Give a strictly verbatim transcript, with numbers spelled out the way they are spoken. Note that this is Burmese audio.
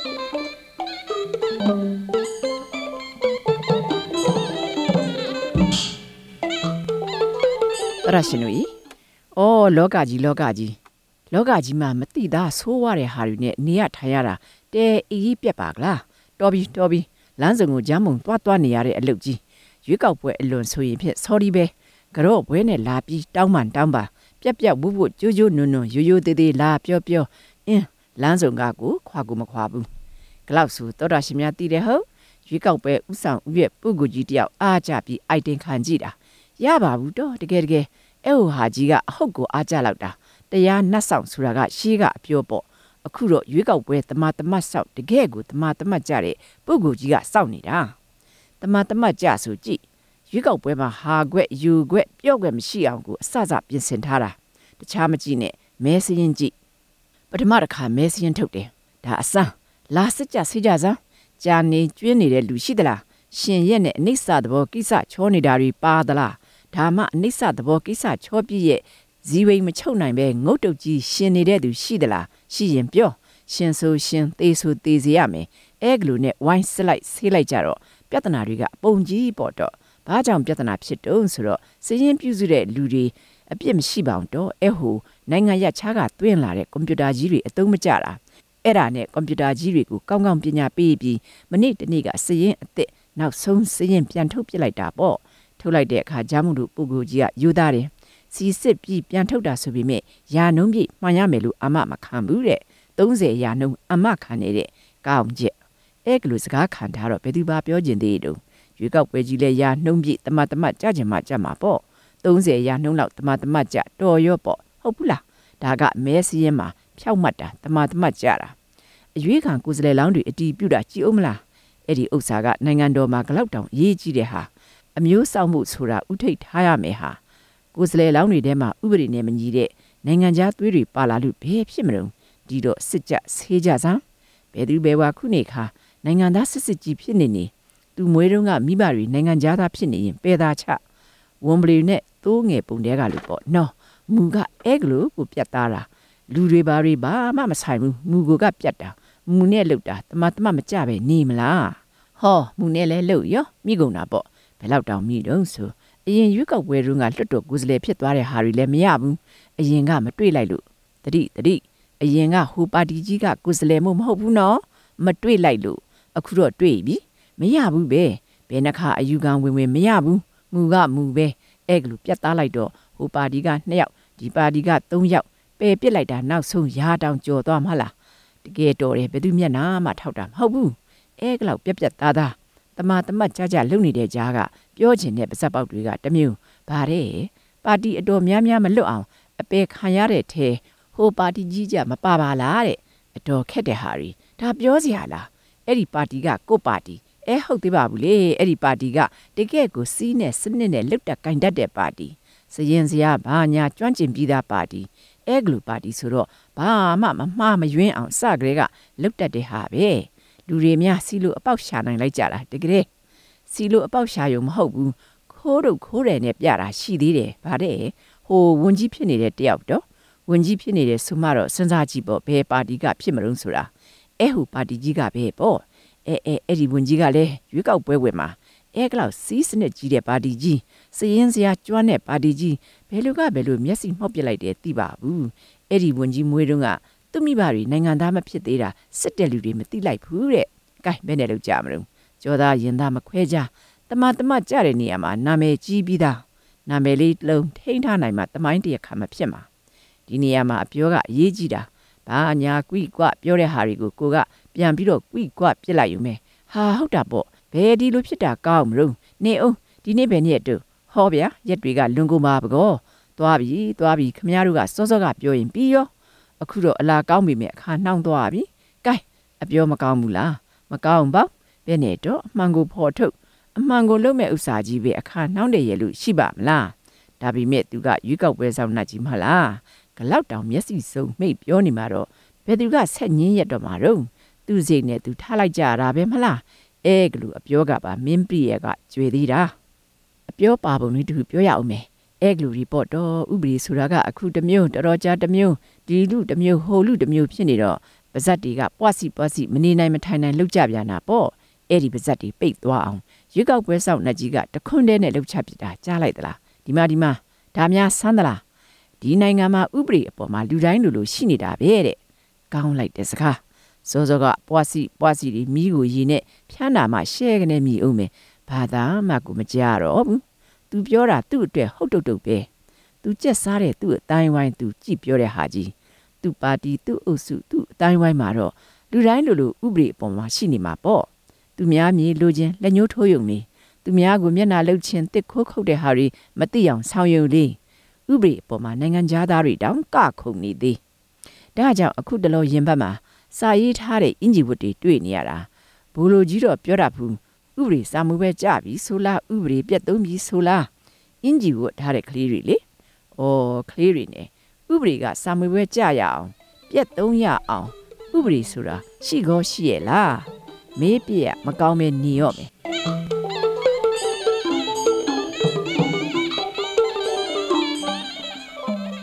တရရှင်တို့ဤအော်လောကကြီးလောကကြီးလောကကြီးမှာမတိသားဆိုးဝါးတဲ့ဟာတွေနဲ့နေရထိုင်ရတာတဲအေးပြက်ပါကလားတော်ပြီတော်ပြီလမ်းစုံကိုဂျမ်းမုံတွားတွားနေရတဲ့အလုပ်ကြီးရွေးကောက်ပွဲအလွန်ဆိုရင်ဖြင့်ဆော်ဒီပဲကြော့ဘွဲနဲ့လာပြီးတောင်းမှန်တောင်းပါပြက်ပြက်ဝုတ်ဝုတ်ကြိုးကြိုးနွန်းနွန်းရိုးရိုးသေးသေးလာပြောပြောအင်းလမ်းစုံကကိုခွာကိုမခွာဘူးဂလောက်စုတော်တော်ရှင်များတည်တယ်ဟုတ်ရွေးကောက်ပွဲဥဆောင်ဥရဲ့ပုဂ္ဂိုလ်ကြီးတယောက်အားကြပြီးအိုက်တင်ခံကြည့်တာရပါဘူးတော့တကယ်တကယ်အဲ့ဟိုဟာကြီးကအဟုတ်ကိုအားကြလောက်တာတရားနှက်ဆောင်ဆိုတာကရှေးကအပြောပေါ့အခုတော့ရွေးကောက်ပွဲတမတမတ်ဆောက်တကယ်ကိုတမတမတ်ကြတဲ့ပုဂ္ဂိုလ်ကြီးကစောက်နေတာတမတမတ်ကြဆိုကြည့်ရွေးကောက်ပွဲမှာဟာခွက်ယူခွက်ပြော့ခွက်မရှိအောင်ကိုအစစပြင်ဆင်ထားတာတခြားမကြည့်နဲ့မဲစရင်ကြည့်ပထမတစ်ခါမဲစရင်ထုတ်တယ်ဒါအစမ်းလာစစ်ကြဆေးကြစမ်းကြာနေကျွင်းနေတဲ့လူရှိသလားရှင်ရက်နဲ့အနိစ္စသဘောကိစ္စချောနေတာတွေပါသလားဒါမှအနိစ္စသဘောကိစ္စချောပြည့်ရဲ့ဇီဝိမ်မချုပ်နိုင်ပဲငုတ်တုတ်ကြီးရှင်နေတဲ့သူရှိသလားရှိရင်ပြောရှင်ဆိုရှင်သေးဆိုသေးစေရမယ်အဲဂလူနဲ့ဝိုင်းစစ်လိုက်ဆေးလိုက်ကြတော့ပြဿနာတွေကပုံကြီးပေါ်တော့ဘာကြောင့်ပြဿနာဖြစ်တုံးဆိုတော့စည်ရင်ပြုစုတဲ့လူတွေအပြစ်မရှိပါအောင်တော့အဲဟိုနိုင်ငံရခြားကတွင်းလာတဲ့ကွန်ပျူတာကြီးတွေအသုံးမကျတာအဲ့ဒါနဲ့ကွန်ပျူတာကြီးတွေကိုကောင်းကောင်းပညာပေးပြီးမနေ့တနေ့ကစည်ရင်အစ်စ်နောက်ဆုံးစည်ရင်ပြန်ထုတ်ပစ်လိုက်တာပေါ့ထုတ်လိုက်တဲ့အခါဂျာမှုတို့ပုဂ္ဂိုလ်ကြီးကယူသားတယ်စီစစ်ပြီးပြန်ထုတ်တာဆိုပေမဲ့ယာနှုံးပြည့်မှန်ရမယ်လို့အမမခံဘူးတဲ့သုံးဆယ်ရာနှုံးအမခံနေတဲ့ကောင်းချက်အဲ့ကလူစကားခံထားတော့ဘယ်သူပါပြောကျင်သေးတုံးရွေးကောက်ပွဲကြီးလဲယာနှုံးပြည့်တမတမကြကြင်မှကြမှာပေါ့သုံးဆယ်ရာနှုံးလောက်တမတမကြတော်ရောပေါ့ဟုတ်ဘူးလားဒါကမဲစည်းရင်မှာဖြောက်မှတ်တာတမတမကြတာအရွေးခံကိုယ်စလဲလောင်းတွေအတီးပြုတ်တာကြည့်အောင်မလားအဲ့ဒီဥစ္စာကနိုင်ငံတော်မှာဂလောက်တောင်ရေးကြည့်တဲ့ဟာအမျိုးဆောင်မှုဆိုတာဥထိတ်ထားရမယ်ဟာကိုယ်စလဲလောင်းတွေထဲမှာဥပဒေနဲ့မညီတဲ့နိုင်ငံခြားသွေးတွေပါလာလို့ဘယ်ဖြစ်မလို့ဒီတော့စစ်ကြဆေးကြစမ်းဘယ်သူဘယ်ဝါခုနေခါနိုင်ငံသားစစ်စစ်ကြီးဖြစ်နေနေသူမွေးတုန်းကမိဘတွေနိုင်ငံခြားသားဖြစ်နေရင်ပယ်သာချဝန်ပလီနဲ့သိုးငယ်ပုံတဲကလို့ပေါ့နော်မူကအဲဂလိုကိုပြတ်သားတာလူတွေဘာတွေဘာမှမဆိုင်ဘူးမူကိုကပြတ်တာမူနဲ့လှုပ်တာတမတမမကြပဲနေမလားဟောမူနဲ့လဲလှုပ်ရောမိကုန်တာပေါ့ဘယ်လောက်တောင်မိတုံးဆိုအရင်ရွေးကောက်ပွဲတုန်းကလွတ်တော်ကိုယ်စားလှယ်ဖြစ်သွားတဲ့ဟာတွေလည်းမရဘူးအရင်ကမတွေ့လိုက်လို့တတိတတိအရင်ကဟိုပါတီကြီးကကိုယ်စားလှယ်မှုမဟုတ်ဘူးနော်မတွေ့လိုက်လို့အခုတော့တွေ့ပြီမရဘူးပဲဘယ်နှခါအယူခံဝင်ဝင်မရဘူးမူကမူပဲအဲ့ကလူပြတ်သားလိုက်တော့ဟိုပါတီကနှစ်ယောက်ဒီပါတီကသုံးယောက်ပယ်ပစ်လိုက်တာနောက်ဆုံးရာတောင်ကြော်သွားမှလားတကယ်တော်တယ်ဘယ်သူမျက်နှာမှထောက်တာမဟုတ်ဘူးအဲ့ကလောက်ပြက်ပြက်သားသားတမတမတ်ကြကြလုံနေတဲ့ကြားကပြောချင်တဲ့ပါဇက်ပေါက်တွေကတမျိုးဗါတဲ့ပါတီအတော်များများမလွတ်အောင်အပေခံရတဲ့ထဲဟိုပါတီကြီးကြမပါပါလားတဲ့အတော်ခက်တဲ့ဟာတွေဒါပြောစရာလားအဲ့ဒီပါတီကကိုပါတီအဲဟုတ်သေးပါဘူးလေအဲ့ဒီပါတီကတကယ့်ကိုစီးနဲ့စနစ်နဲ့လွတ်တက်ကင်တတ်တဲ့ပါတီစရင်စရာဘာညာကျွမ်းကျင်ပြီးသားပါတီအဲဂလူပါတီဆိုတော့ဘာမှမမှားမယွင်းအောင်စကလေးကလွတ်တတ်တဲ့ဟာပဲလူတွေများစီလိုအပေါက်ရှာနိုင်လိုက်ကြတာတကယ်စီလိုအပေါက်ရှာရုံမဟုတ်ဘူးခိုးတို့ခိုးတယ်နဲ့ပြတာရှိသေးတယ်ဗါတဲ့ဟိုဝန်ကြီးဖြစ်နေတဲ့တယောက်တော့ဝန်ကြီးဖြစ်နေတဲ့ဆိုမှတော့စဉ်းစားကြည့်ပေါ့ဘယ်ပါတီကဖြစ်မလို့ဆိုတာအဲဟိုပါတီကြီးကပဲပေါ့အဲအဲအဲ့ဒီဝန်ကြီးကလည်းရွေးကောက်ပွဲဝင်မှာအဲကလောက်စီးစနစ်ကြီးတဲ့ပါတီကြီးစရင်စရာကျွမ်းတဲ့ပါတီကြီးဘယ်လိုကဘယ်လိုမျက်စိမှောက်ပစ်လိုက်တယ်သိပါဘူးအဲ့ဒီဝန်ကြီးမွေးတုန်းကသူမိဘတွေနိုင်ငံသားမဖြစ်သေးတာစစ်တဲ့လူတွေမသိလိုက်ဘူးတဲ့ကဲဘယ်နဲ့လို့ကြာမလို့ကြောသားရင်သားမခွဲကြတမတမကြတဲ့နေရာမှာနာမည်ကြီးပြီးသားနာမည်လေးတစ်လုံးထိန်းထားနိုင်မှတမိုင်းတရခါမဖြစ်မှာဒီနေရာမှာအပြောကအရေးကြီးတာဘာညာကွိကွပြောတဲ့ဟာတွေကိုကိုကပြန်ပြီးတော့ကွိကွပြစ်လိုက်ယူမယ်ဟာဟုတ်တာပေါ့ဘယ်ဒီလိုဖြစ်တာကောင်းမလို့နေအောင်ဒီနေ့ပဲနေ့တူဟောဗျာရက်တွေကလွန်ကုန်ပါပကောသွားပြီသွားပြီခမရတို့ကစောစောကပြောရင်ပြီးရောအခုတော့အလားကောင်းပြီမဲ့အခါနှောင်းသွားပြီကဲအပြောမကောင်းဘူးလားမကောင်းပါဘယ်နဲ့တော့အမှန်ကိုဖော်ထုတ်အမှန်ကိုလုံးမဲ့ဥစ္စာကြီးပဲအခါနှောင်းတယ်ရဲ့လို့ရှိပါမလားဒါပေမဲ့သူကရွေးကောက်ပွဲဆောင်နှက်ကြီးမဟုတ်လားဂလောက်တောင်မျက်စိစုံမိတ်ပြောနေမှာတော့ဘယ်သူကဆက်ညင်းရက်တော့မှာတော့သူ့စိတ်နဲ့သူထားလိုက်ကြတာပဲမလားအဲကလူအပြောကပါမင်းပြည့်ရကကြွေသေးတာအပြောပါပုံလေးတူပြောရအောင်မယ်အဲဂလူရီပေါ့တော့ဥပဒေဆိုတာကအခုတစ်မျိုးတော်တော်ကြာတစ်မျိုးဒီလူတစ်မျိုးဟိုလူတစ်မျိုးဖြစ်နေတော့ဘဇက်တွေကပွားစီပွားစီမနေနိုင်မထိုင်နိုင်လှုပ်ကြပြန်တာပေါ့အဲ့ဒီပါဇက်တွေပိတ်သွားအောင်ရွေးကောက်ပွဲဆောင်နှက်ကြီးကတခွန်းတည်းနဲ့လှုပ်ချပစ်တာကြားလိုက်သလားဒီမှာဒီမှာဒါများဆန်းသလားဒီနိုင်ငံမှာဥပဒေအပေါ်မှာလူတိုင်းလူလိုရှိနေတာပဲတဲ့ကောင်းလိုက်တဲ့စကားစောစောကပွားစီပွားစီတွေမိကိုရည်နဲ့ဖြန်းတာမှရှဲကနေမိအောင်မယ်ဘာသာမှကိုမကြတော့ဘူးသူပြောတာသူ့အတွက်ဟုတ်တုတ်တုတ်ပဲသူကြက်စားတဲ့သူ့အတိုင်းဝိုင်းသူကြည့်ပြောတဲ့ဟာကြီးသူ့ပါတီသူ့အုပ်စုသူ့အတိုင်းဝိုင်းမှာတော့လူတိုင်းလူလိုဥပဒေအပေါ်မှာရှိနေမှာပေါ့သူများမြေလိုချင်းလက်ညှိုးထိုးယုံနေသူများကိုမျက်နှာလှုပ်ချင်းတစ်ခိုးခုတ်တဲ့ဟာတွေမသိအောင်ဆောင်ယုံလေးဥပဒေအပေါ်မှာနိုင်ငံသားတွေတောင်ကခုန်နေသေးဒါကြောင့်အခုတလောရင်ဘတ်မှာစာရေးထားတဲ့အင်ဂျီဝတ်တွေတွေ့နေရတာဘိုးလိုကြီးတော့ပြောတတ်ဘူးဥပဒေစာမှုပဲကြပြီဆိုလားဥပဒေပြတ်သုံးပြီဆိုလားအင်ဂျီဝတ်ထားတဲ့ကလေးတွေလေအော်ကလေးတွေနဲ့ဥပဒေကစာမှုပဲကြရအောင်ပြတ်သုံးရအောင်ဥပဒေဆိုတာရှိကောရှိရဲ့လားမေးပြရမကောင်းမဲနေရော့မယ်